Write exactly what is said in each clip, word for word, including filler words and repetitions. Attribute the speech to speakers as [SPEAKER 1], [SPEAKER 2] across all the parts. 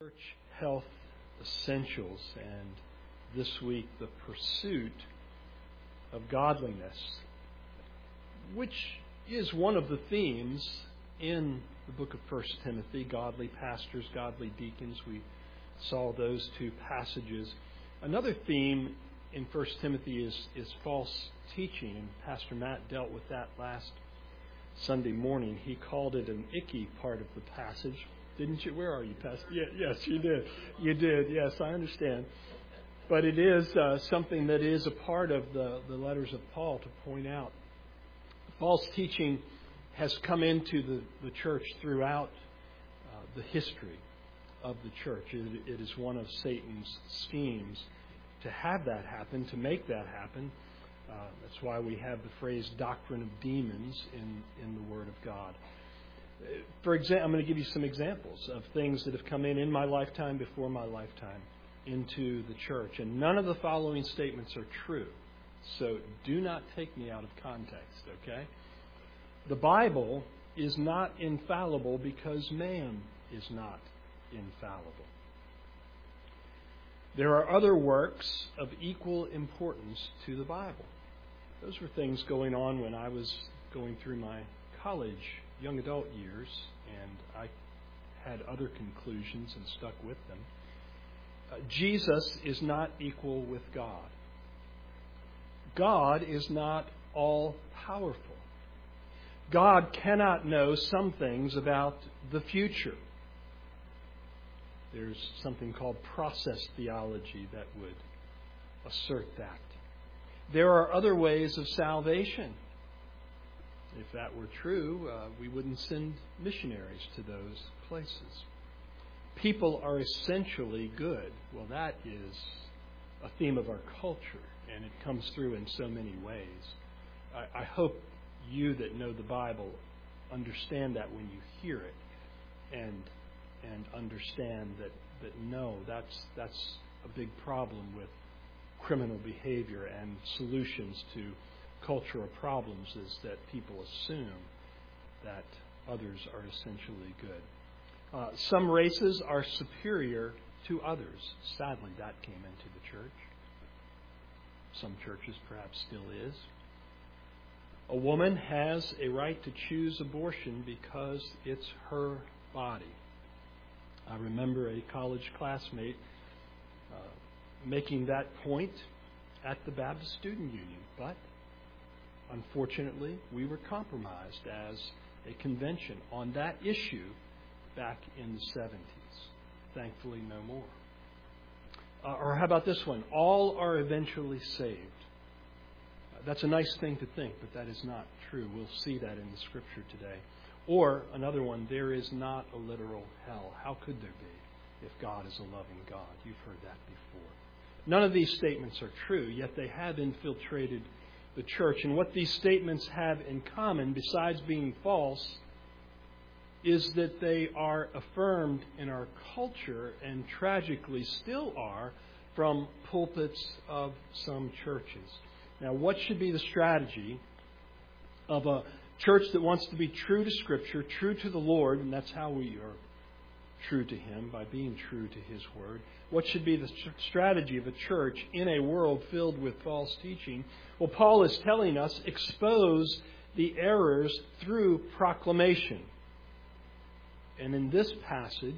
[SPEAKER 1] Church Health Essentials, and this week the pursuit of godliness, which is one of the themes in the book of First Timothy. Godly pastors, godly deacons, we saw those two passages. Another theme in First Timothy is, is false teaching, and Pastor Matt dealt with that last Sunday morning. He called it an icky part of the passage. Didn't you? Where are you, Pastor? Yeah, yes, you did. You did. Yes, I understand. But it is uh, something that is a part of the, the letters of Paul to point out. False teaching has come into the, the church throughout uh, the history of the church. It, it is one of Satan's schemes to have that happen, to make that happen. Uh, that's why we have the phrase doctrine of demons in, in the Word of God. For example, I'm going to give you some examples of things that have come in in my lifetime, before my lifetime, into the church. And none of the following statements are true. So do not take me out of context, okay? The Bible is not infallible because man is not infallible. There are other works of equal importance to the Bible. Those were things going on when I was going through my college young adult years, and I had other conclusions and stuck with them. Uh, Jesus is not equal with God. God is not all-powerful. God cannot know some things about the future. There's something called process theology that would assert that. There are other ways of salvation. If that were true, uh, we wouldn't send missionaries to those places. People are essentially good. Well, that is a theme of our culture, and it comes through in so many ways. I, I hope you that know the Bible understand that when you hear it, and and understand that, that no, that's that's a big problem with criminal behavior and solutions to cultural problems, is that people assume that others are essentially good. Uh, some races are superior to others. Sadly, that came into the church. Some churches perhaps still is. A woman has a right to choose abortion because it's her body. I remember a college classmate uh, making that point at the Baptist Student Union, but unfortunately, we were compromised as a convention on that issue back in the seventies. Thankfully, no more. Uh, or how about this one? All are eventually saved. Uh, that's a nice thing to think, but that is not true. We'll see that in the Scripture today. Or another one, there is not a literal hell. How could there be if God is a loving God? You've heard that before. None of these statements are true, yet they have infiltrated the church. And what these statements have in common, besides being false, is that they are affirmed in our culture, and tragically still are, from pulpits of some churches. Now, what should be the strategy of a church that wants to be true to Scripture, true to the Lord, and that's how we are true to Him, by being true to His Word? What should be the strategy of a church in a world filled with false teaching? Well, Paul is telling us, expose the errors through proclamation. And in this passage,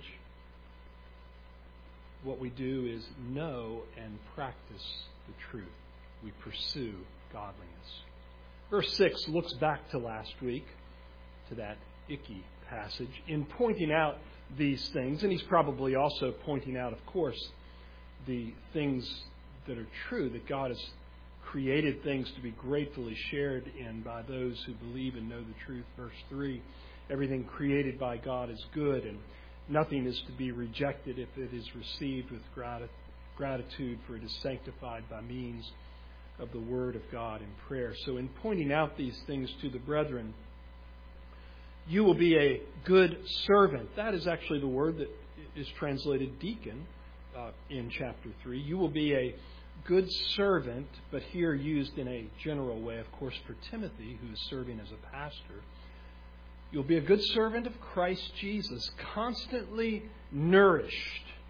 [SPEAKER 1] what we do is know and practice the truth. We pursue godliness. Verse six looks back to last week, to that icky passage, in pointing out these things. And he's probably also pointing out, of course, the things that are true, that God has created things to be gratefully shared in by those who believe and know the truth. Verse three, everything created by God is good, and nothing is to be rejected if it is received with grati- gratitude, for it is sanctified by means of the Word of God in prayer. So in pointing out these things to the brethren, you will be a good servant. That is actually the word that is translated deacon uh, in chapter three. You will be a good servant, but here used in a general way, of course, for Timothy, who is serving as a pastor. You'll be a good servant of Christ Jesus, constantly nourished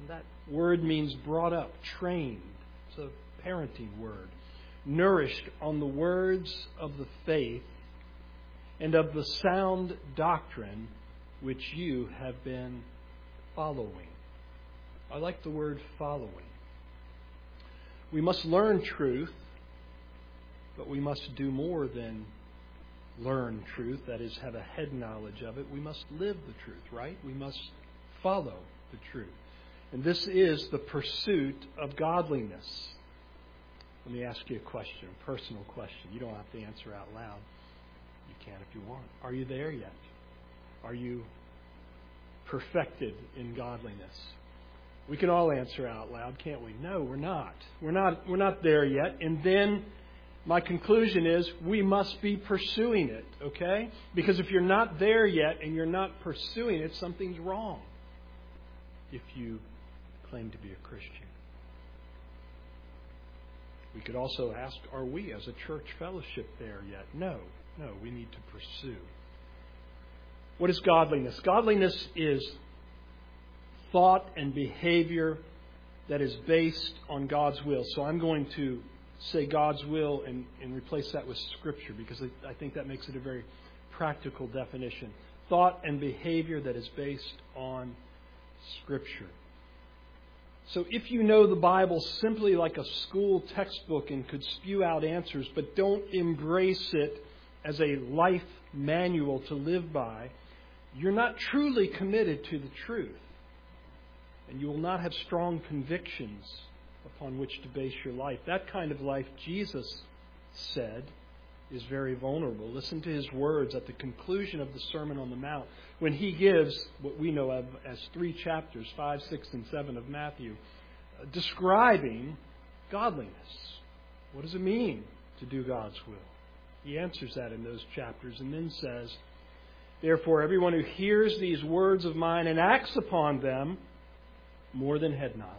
[SPEAKER 1] And that word means brought up, trained. It's a parenting word. Nourished on the words of the faith and of the sound doctrine which you have been following. I like the word following. We must learn truth, but we must do more than learn truth, that is, have a head knowledge of it. We must live the truth, right? We must follow the truth. And this is the pursuit of godliness. Let me ask you a question, a personal question. You don't have to answer out loud. You can if you want. Are you there yet? Are you perfected in godliness? We can all answer out loud, can't we? No, we're not. We're not, we're not there yet. And then my conclusion is we must be pursuing it, okay? Because if you're not there yet and you're not pursuing it, something's wrong if you claim to be a Christian. We could also ask, are we as a church fellowship there yet? No, no, we need to pursue. What is godliness? Godliness is thought and behavior that is based on God's will. So I'm going to say God's will and, and replace that with Scripture, because I think that makes it a very practical definition. Thought and behavior that is based on Scripture. So if you know the Bible simply like a school textbook and could spew out answers, but don't embrace it as a life manual to live by, you're not truly committed to the truth. And you will not have strong convictions upon which to base your life. That kind of life, Jesus said, is very vulnerable. Listen to his words at the conclusion of the Sermon on the Mount, when he gives what we know of as three chapters, five, six, and seven of Matthew, uh, describing godliness. What does it mean to do God's will? He answers that in those chapters and then says, therefore, everyone who hears these words of mine and acts upon them, more than head knowledge,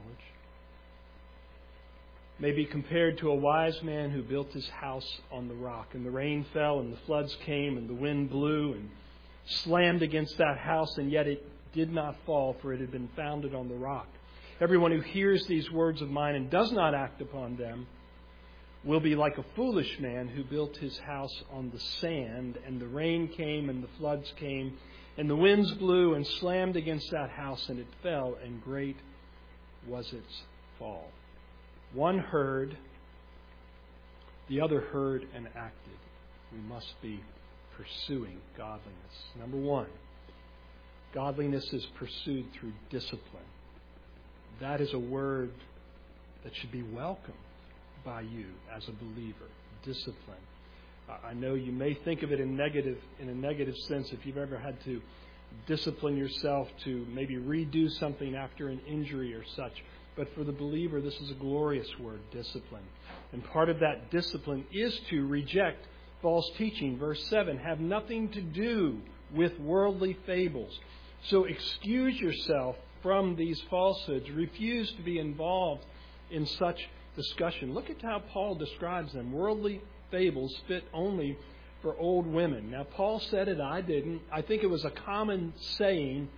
[SPEAKER 1] may be compared to a wise man who built his house on the rock. And the rain fell, and the floods came, and the wind blew and slammed against that house, and yet it did not fall, for it had been founded on the rock. Everyone who hears these words of mine and does not act upon them will be like a foolish man who built his house on the sand, and the rain came, and the floods came, and the winds blew and slammed against that house, and it fell, and great was its fall. One heard, the other heard and acted. We must be pursuing godliness. Number one, godliness is pursued through discipline. That is a word that should be welcomed by you as a believer. Discipline. I know you may think of it in negative, in a negative sense if you've ever had to discipline yourself to maybe redo something after an injury or such. But for the believer, this is a glorious word, discipline. And part of that discipline is to reject false teaching. Verse seven, have nothing to do with worldly fables. So excuse yourself from these falsehoods. Refuse to be involved in such discussion. Look at how Paul describes them. Worldly fables fit only for old women. Now, Paul said it, I didn't. I think it was a common saying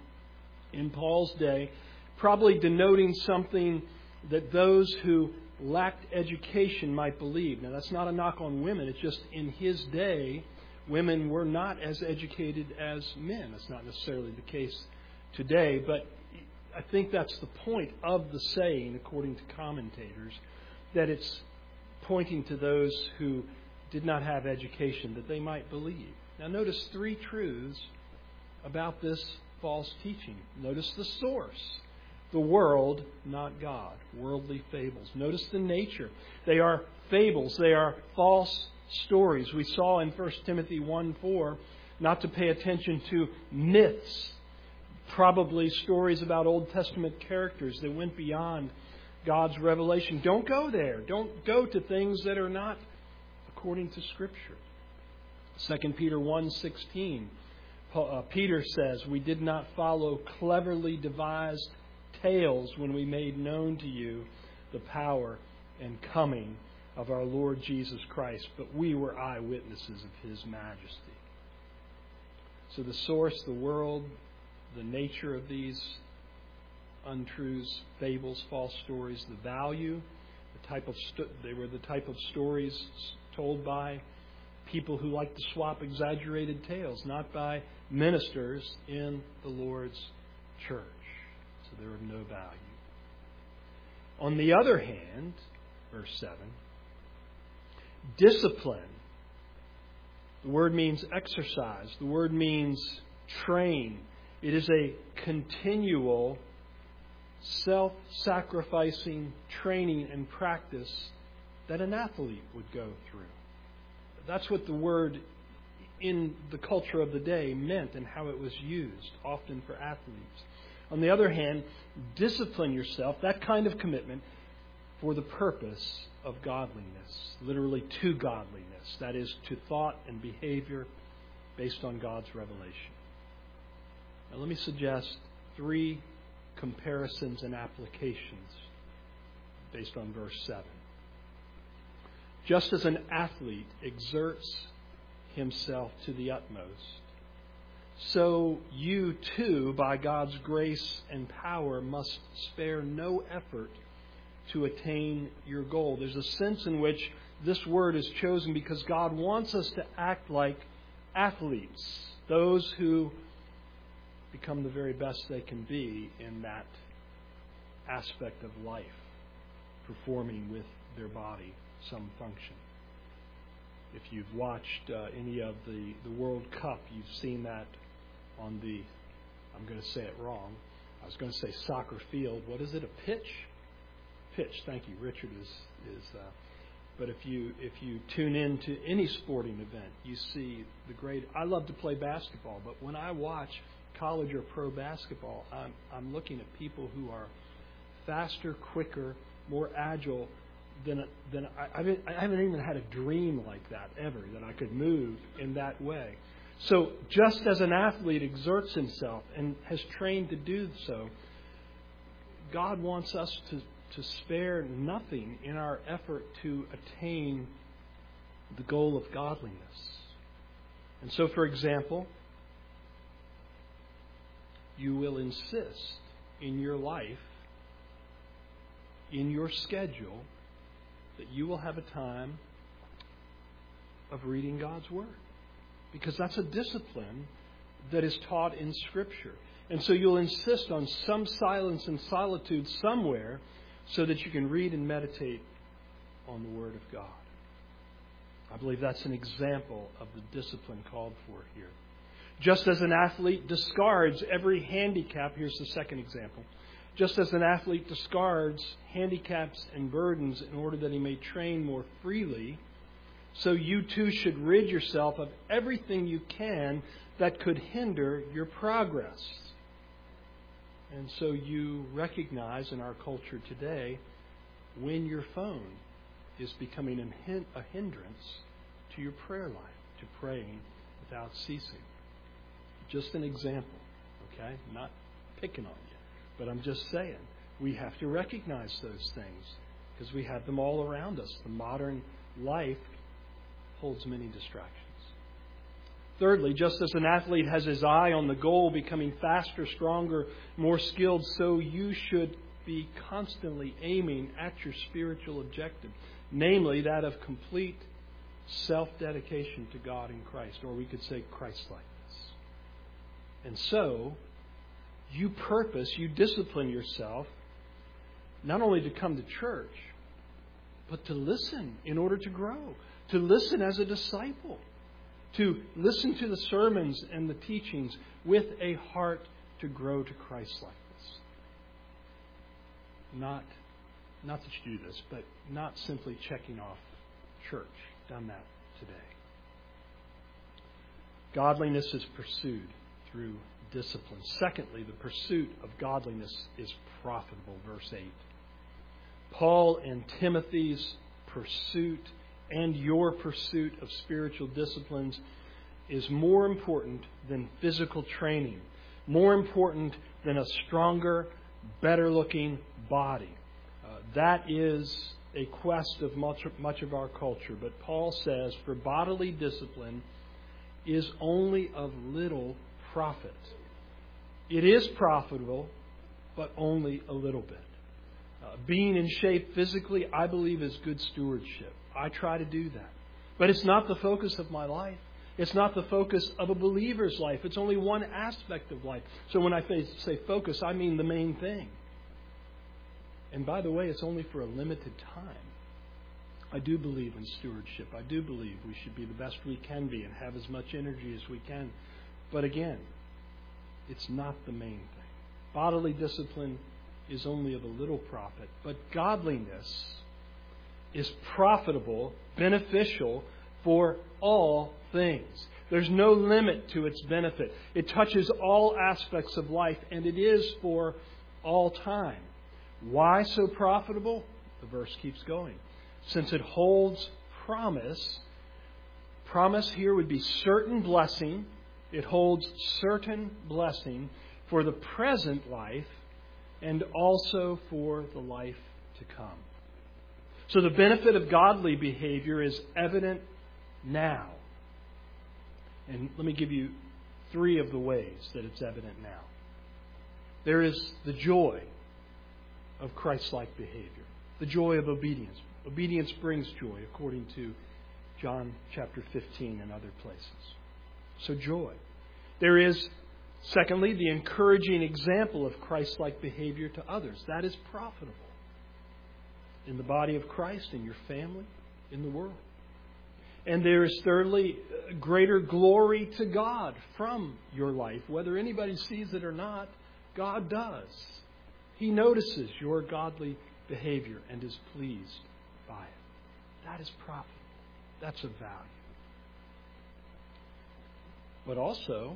[SPEAKER 1] in Paul's day, probably denoting something that those who lacked education might believe. Now, that's not a knock on women. It's just in his day, women were not as educated as men. That's not necessarily the case today, but I think that's the point of the saying, according to commentators, that it's pointing to those who did not have education, that they might believe. Now, notice three truths about this false teaching. Notice the source. The world, not God. Worldly fables. Notice the nature. They are fables. They are false stories. We saw in First Timothy one four not to pay attention to myths, probably stories about Old Testament characters that went beyond God's revelation. Don't go there. Don't go to things that are not according to Scripture. Second Peter one sixteen, uh, Peter says, we did not follow cleverly devised tales when we made known to you the power and coming of our Lord Jesus Christ, but we were eyewitnesses of His majesty. So the source, the world, the nature of these untruths, fables, false stories. The value, the type of sto- they were the type of stories told by people who like to swap exaggerated tales, not by ministers in the Lord's church. So they're of no value. On the other hand, verse seven, discipline. The word means exercise. The word means train. It is a continual, self-sacrificing training and practice that an athlete would go through. That's what the word in the culture of the day meant and how it was used, often for athletes. On the other hand, discipline yourself, that kind of commitment, for the purpose of godliness, literally to godliness, that is, to thought and behavior based on God's revelation. Now, let me suggest three comparisons and applications based on verse seven. Just as an athlete exerts himself to the utmost, so you too, by God's grace and power, must spare no effort to attain your goal. There's a sense in which this word is chosen because God wants us to act like athletes, those who become the very best they can be in that aspect of life, performing with their body some function. If you've watched uh, any of the, the World Cup, you've seen that on the, I'm going to say it wrong, I was going to say soccer field. What is it, a pitch? Pitch, thank you. Richard is, is uh, but if you if you tune in to any sporting event, you see the great, I love to play basketball, but when I watch college or pro basketball, I'm, I'm looking at people who are faster, quicker, more agile than than I, I haven't even had a dream like that ever, that I could move in that way. So just as an athlete exerts himself and has trained to do so, God wants us to, to spare nothing in our effort to attain the goal of godliness. And so, for example, you will insist in your life, in your schedule, that you will have a time of reading God's Word. Because that's a discipline that is taught in Scripture. And so you'll insist on some silence and solitude somewhere so that you can read and meditate on the Word of God. I believe that's an example of the discipline called for here. Just as an athlete discards every handicap, here's the second example. Just as an athlete discards handicaps and burdens in order that he may train more freely, so you too should rid yourself of everything you can that could hinder your progress. And so you recognize in our culture today when your phone is becoming a hindrance to your prayer life, to praying without ceasing. Just an example, okay? Not picking on you, but I'm just saying we have to recognize those things because we have them all around us. The modern life holds many distractions. Thirdly, just as an athlete has his eye on the goal, becoming faster, stronger, more skilled, so you should be constantly aiming at your spiritual objective, namely that of complete self-dedication to God in Christ, or we could say Christ-likeness. And so, you purpose, you discipline yourself, not only to come to church, but to listen in order to grow. To listen as a disciple. To listen to the sermons and the teachings with a heart to grow to Christ-likeness. Not, not that you do this, but not simply checking off church. Done that today. Godliness is pursued through discipline. Secondly, the pursuit of godliness is profitable. Verse eight. Paul and Timothy's pursuit and your pursuit of spiritual disciplines is more important than physical training, more important than a stronger, better-looking body. Uh, that is a quest of much, much of our culture. But Paul says, for bodily discipline is only of little profit. It is profitable, but only a little bit. Uh, being in shape physically, I believe, is good stewardship. I try to do that. But it's not the focus of my life. It's not the focus of a believer's life. It's only one aspect of life. So when I say focus, I mean the main thing. And by the way, it's only for a limited time. I do believe in stewardship. I do believe we should be the best we can be and have as much energy as we can. But again, it's not the main thing. Bodily discipline is only of a little profit. But godliness is profitable, beneficial for all things. There's no limit to its benefit. It touches all aspects of life, and it is for all time. Why so profitable? The verse keeps going. Since it holds promise. Promise here would be certain blessing. It holds certain blessing for the present life and also for the life to come. So the benefit of godly behavior is evident now. And let me give you three of the ways that it's evident now. There is the joy of Christ-like behavior, the joy of obedience. Obedience brings joy, according to John chapter fifteen and other places. So joy. There is, secondly, the encouraging example of Christ-like behavior to others. That is profitable in the body of Christ, in your family, in the world. And there is, thirdly, greater glory to God from your life. Whether anybody sees it or not, God does. He notices your godly behavior and is pleased by it. That is profitable. That's of value. But also,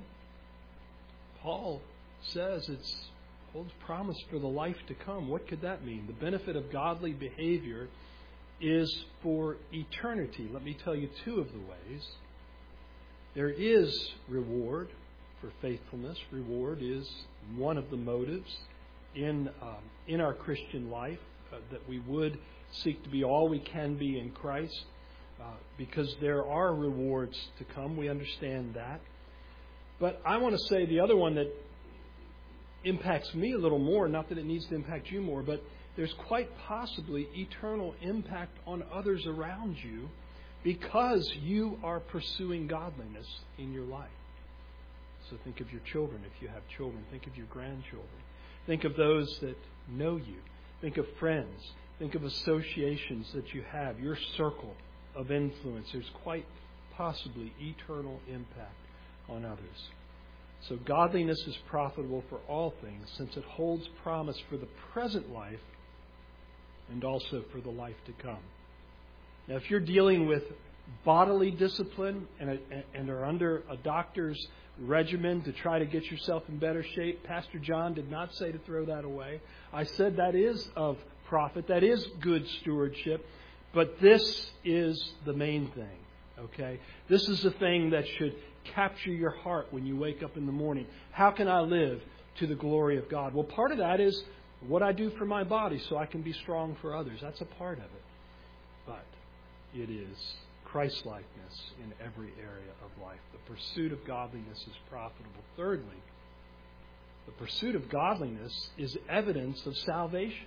[SPEAKER 1] Paul says it holds promise for the life to come. What could that mean? The benefit of godly behavior is for eternity. Let me tell you two of the ways. There is reward for faithfulness. Reward is one of the motives in um, in our Christian life, uh, that we would seek to be all we can be in Christ, uh, because there are rewards to come. We understand that. But I want to say the other one that impacts me a little more, not that it needs to impact you more, but there's quite possibly eternal impact on others around you because you are pursuing godliness in your life. So think of your children, if you have children. Think of your grandchildren. Think of those that know you. Think of friends. Think of associations that you have, your circle of influence. There's quite possibly eternal impact on others. So godliness is profitable for all things, since it holds promise for the present life and also for the life to come. Now, if you're dealing with bodily discipline and, and are under a doctor's regimen to try to get yourself in better shape, Pastor John did not say to throw that away. I said that is of profit. That is good stewardship. But this is the main thing. Okay? This is the thing that should capture your heart when you wake up in the morning. How can I live to the glory of God? Well, part of that is what I do for my body so I can be strong for others. That's a part of it. But it is Christ-likeness in every area of life. The pursuit of godliness is profitable. Thirdly, the pursuit of godliness is evidence of salvation.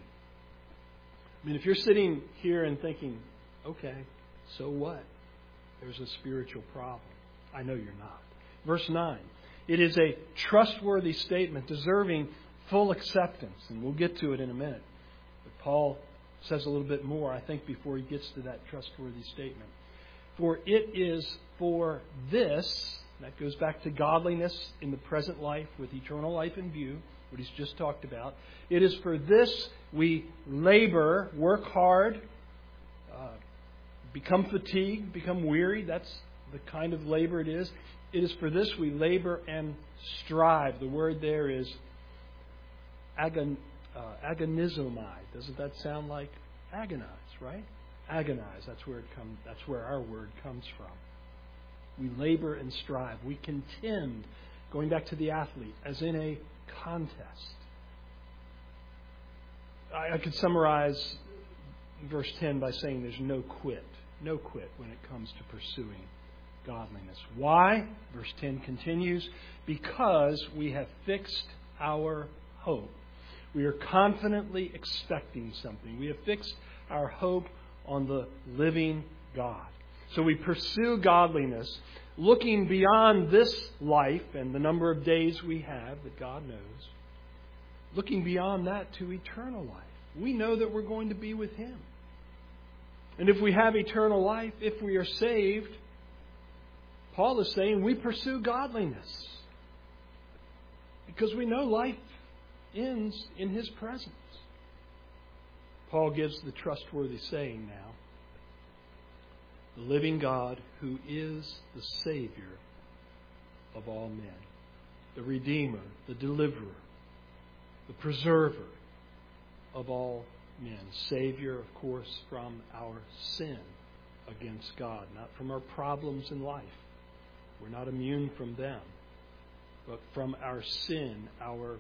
[SPEAKER 1] I mean, if you're sitting here and thinking, okay, so what? There's a spiritual problem. I know you're not. Verse nine. It is a trustworthy statement deserving full acceptance. And we'll get to it in a minute. But Paul says a little bit more, I think, before he gets to that trustworthy statement. For it is for this, that goes back to godliness in the present life with eternal life in view, what he's just talked about. It is for this we labor, work hard, uh, become fatigued, become weary. That's the kind of labor it is. It is for this we labor and strive. The word there is agon, uh, agonizomai. Doesn't that sound like agonize, right? Agonize. That's where it comes. That's where our word comes from. We labor and strive. We contend, going back to the athlete, as in a contest. I, I could summarize verse ten by saying there's no quit. No quit when it comes to pursuing godliness. Why? Verse ten continues, because we have fixed our hope. We are confidently expecting something. We have fixed our hope on the living God. So we pursue godliness, looking beyond this life and the number of days we have that God knows, looking beyond that to eternal life. We know that we're going to be with Him. And if we have eternal life, if we are saved, Paul is saying we pursue godliness. Because we know life ends in His presence. Paul gives the trustworthy saying now. The living God who is the Savior of all men. The Redeemer, the Deliverer, the Preserver of all men. Savior, of course, from our sin against God, not from our problems in life. We're not immune from them. But from our sin, our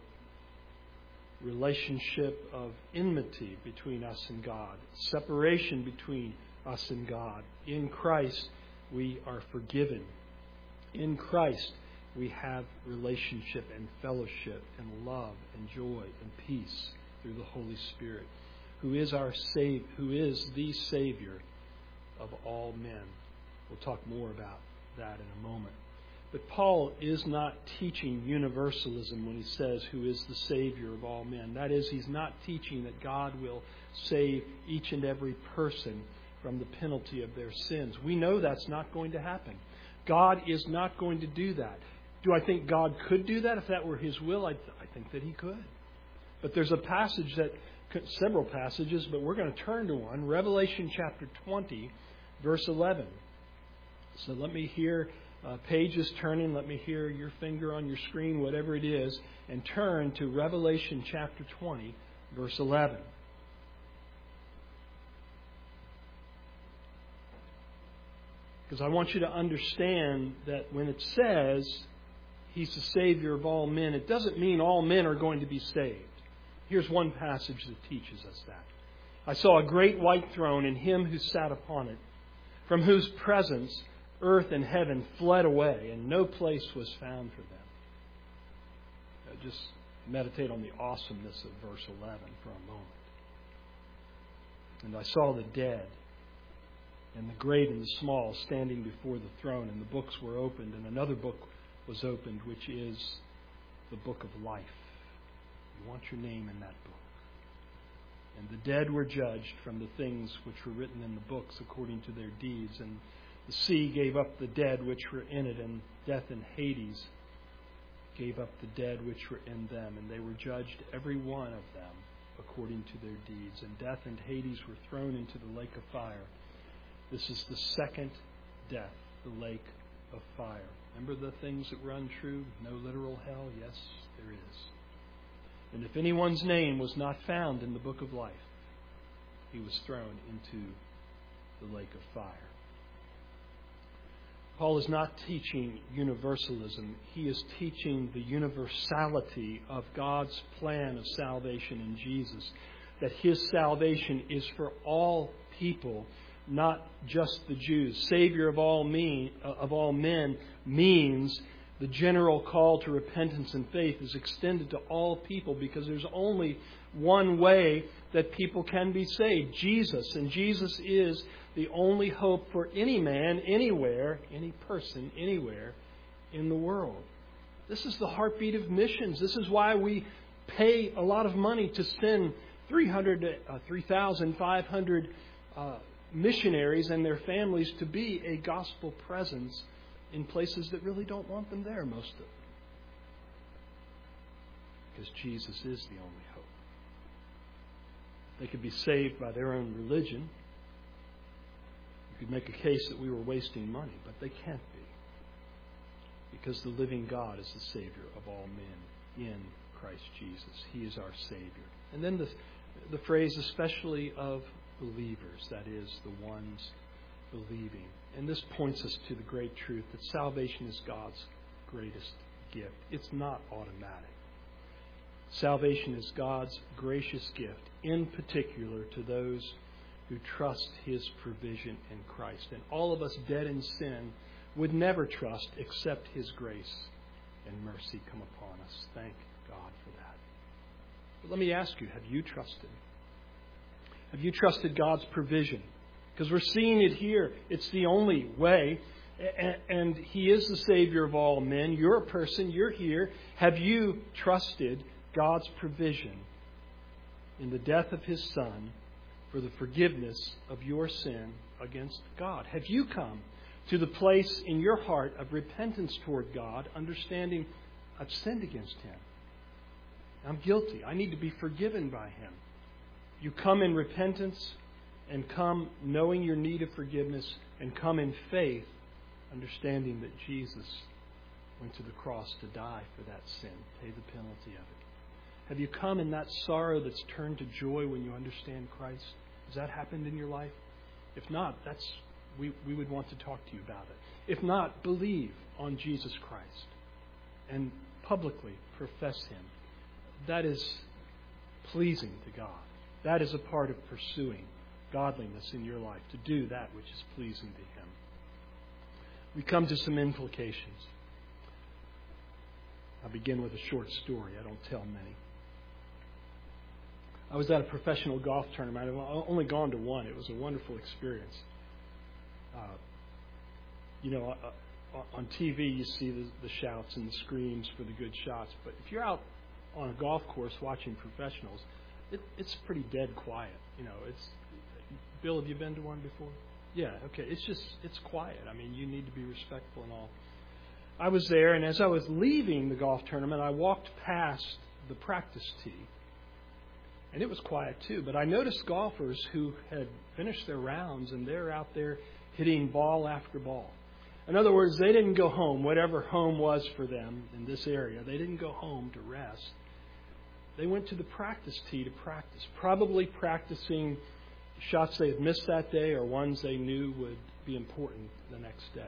[SPEAKER 1] relationship of enmity between us and God, separation between us and God. In Christ, we are forgiven. In Christ, we have relationship and fellowship and love and joy and peace through the Holy Spirit, who is our Savior, who is the Savior of all men. We'll talk more about that in a moment. But Paul is not teaching universalism when he says who is the Savior of all men. That is, he's not teaching that God will save each and every person from the penalty of their sins. We know that's not going to happen. God is not going to do that. Do I think God could do that if that were His will? I, I think that He could. But there's a passage that, several passages, but we're going to turn to one. Revelation chapter twenty, verse eleven. So let me hear uh, pages turning. Let me hear your finger on your screen, whatever it is, and turn to Revelation chapter twenty, verse eleven. Because I want you to understand that when it says He's the Savior of all men, it doesn't mean all men are going to be saved. Here's one passage that teaches us that. I saw a great white throne and Him who sat upon it, from whose presence earth and heaven fled away, and no place was found for them. Now just meditate on the awesomeness of verse eleven for a moment. And I saw the dead, and the great and the small, standing before the throne, and the books were opened, and another book was opened, which is the book of life. You want your name in that book. And the dead were judged from the things which were written in the books according to their deeds. And the sea gave up the dead which were in it, and death and Hades gave up the dead which were in them. And they were judged, every one of them, according to their deeds. And death and Hades were thrown into the lake of fire. This is the second death, the lake of fire. Remember the things that were untrue? No literal hell? Yes, there is. And if anyone's name was not found in the book of life, he was thrown into the lake of fire. Paul is not teaching universalism. He is teaching the universality of God's plan of salvation in Jesus. That His salvation is for all people, not just the Jews. Savior of all mean, of all men means the general call to repentance and faith is extended to all people, because there's only one way that people can be saved, Jesus. And Jesus is the only hope for any man, anywhere, any person, anywhere in the world. This is the heartbeat of missions. This is why we pay a lot of money to send three thousand five hundred uh, missionaries and their families to be a gospel presence in places that really don't want them there, most of them. Because Jesus is the only hope. They could be saved by their own religion. You could make a case that we were wasting money, but they can't be. Because the living God is the Savior of all men in Christ Jesus. He is our Savior. And then the, the phrase, especially of believers, that is, the ones believing. And this points us to the great truth that salvation is God's greatest gift. It's not automatic. Salvation is God's gracious gift, in particular to those who trust His provision in Christ. And all of us dead in sin would never trust except His grace and mercy come upon us. Thank God for that. But let me ask you, have you trusted? Have you trusted God's provision? Because we're seeing it here. It's the only way. And He is the Savior of all men. You're a person. You're here. Have you trusted God's provision in the death of His Son for the forgiveness of your sin against God? Have you come to the place in your heart of repentance toward God, understanding I've sinned against Him? I'm guilty. I need to be forgiven by Him. You come in repentance and come knowing your need of forgiveness and come in faith, understanding that Jesus went to the cross to die for that sin, pay the penalty of it. Have you come in that sorrow that's turned to joy when you understand Christ? Has that happened in your life? If not, that's we, we would want to talk to you about it. If not, believe on Jesus Christ and publicly profess Him. That is pleasing to God. That is a part of pursuing godliness in your life, to do that which is pleasing to Him. We come to some implications. I'll begin with a short story. I don't tell many. I was at a professional golf tournament. I've only gone to one. It was a wonderful experience. Uh, you know, uh, on T V you see the, the shouts and the screams for the good shots. But if you're out on a golf course watching professionals, it, it's pretty dead quiet. You know, it's. Bill, have you been to one before? Yeah, okay. It's just, it's quiet. I mean, you need to be respectful and all. I was there, and as I was leaving the golf tournament, I walked past the practice tee. And it was quiet too. But I noticed golfers who had finished their rounds, and they're out there hitting ball after ball. In other words, they didn't go home, whatever home was for them in this area. They didn't go home to rest. They went to the practice tee to practice, probably practicing shots they had missed that day or ones they knew would be important the next day.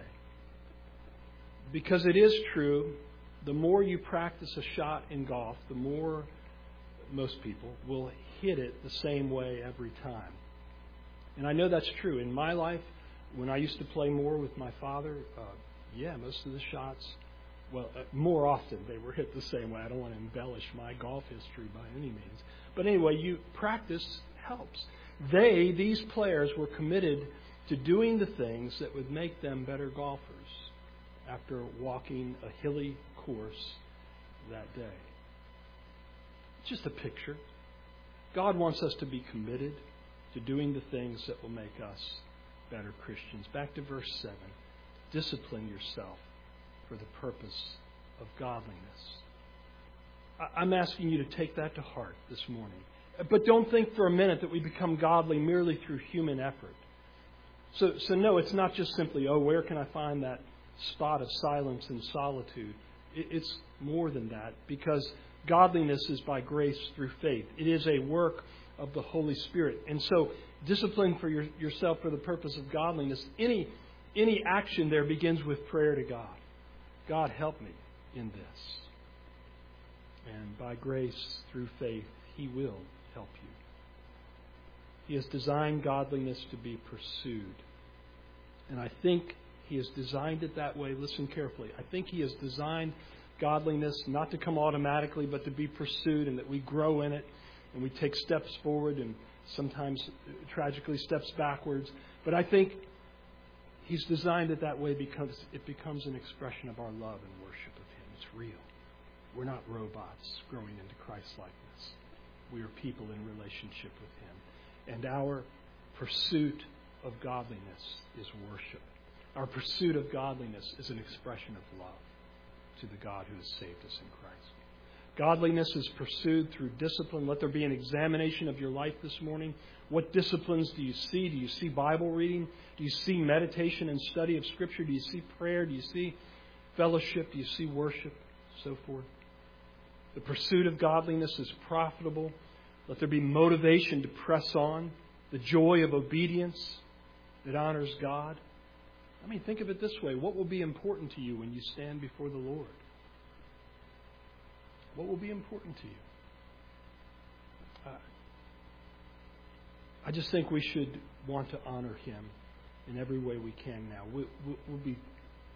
[SPEAKER 1] Because it is true, the more you practice a shot in golf, the more most people will hit it the same way every time. And I know that's true. In my life, when I used to play more with my father, uh, yeah, most of the shots, well, uh, more often they were hit the same way. I don't want to embellish my golf history by any means. But anyway, you practice helps. They, these players, were committed to doing the things that would make them better golfers after walking a hilly course that day. Just a picture. God wants us to be committed to doing the things that will make us better Christians. Back to verse seven. Discipline yourself for the purpose of godliness. I'm asking you to take that to heart this morning. But don't think for a minute that we become godly merely through human effort. So, so no, it's not just simply, oh, where can I find that spot of silence and solitude? It, it's more than that, because godliness is by grace through faith. It is a work of the Holy Spirit. And so discipline for your, yourself for the purpose of godliness, any, any action there begins with prayer to God. God, help me in this. And by grace through faith, He will help you. He has designed godliness to be pursued. And I think He has designed it that way. Listen carefully. I think He has designed godliness not to come automatically, but to be pursued, and that we grow in it and we take steps forward and sometimes tragically steps backwards. But I think He's designed it that way because it becomes an expression of our love and worship of Him. It's real. We're not robots growing into Christ-likeness. We are people in relationship with Him. And our pursuit of godliness is worship. Our pursuit of godliness is an expression of love to the God who has saved us in Christ. Godliness is pursued through discipline. Let there be an examination of your life this morning. What disciplines do you see? Do you see Bible reading? Do you see meditation and study of Scripture? Do you see prayer? Do you see fellowship? Do you see worship? So forth. The pursuit of godliness is profitable. Let there be motivation to press on. The joy of obedience that honors God. I mean, think of it this way. What will be important to you when you stand before the Lord? What will be important to you? Uh, I just think we should want to honor Him in every way we can now. We, we, we'll be,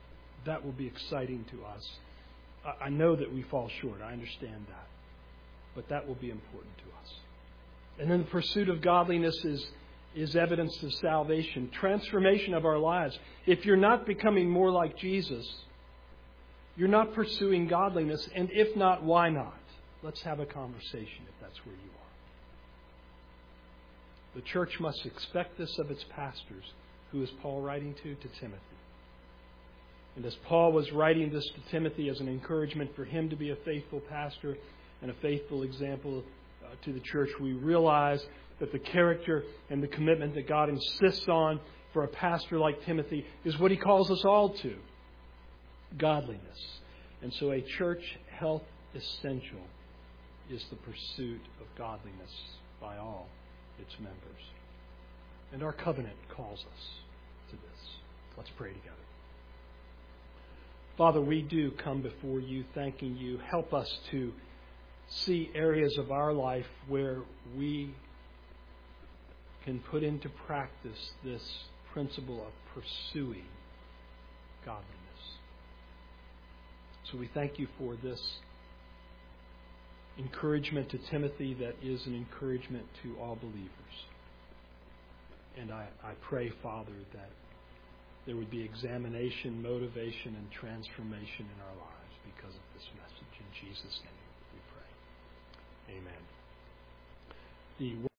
[SPEAKER 1] that will be exciting to us. I know that we fall short. I understand that. but that will be important to us. And then the pursuit of godliness is, is evidence of salvation, transformation of our lives. If you're not becoming more like Jesus, you're not pursuing godliness, and if not, why not? Let's have a conversation if that's where you are. The church must expect this of its pastors. Who is Paul writing to? To Timothy. And as Paul was writing this to Timothy as an encouragement for him to be a faithful pastor and a faithful example uh, to the church, we realize that the character and the commitment that God insists on for a pastor like Timothy is what He calls us all to. Godliness. And so a church health essential is the pursuit of godliness by all its members. And our covenant calls us to this. Let's pray together. Father, we do come before You thanking You. Help us to see areas of our life where we can put into practice this principle of pursuing godliness. So we thank You for this encouragement to Timothy that is an encouragement to all believers. And I, I pray, Father, that there would be examination, motivation, and transformation in our lives because of this message. In Jesus' name we pray. Amen. The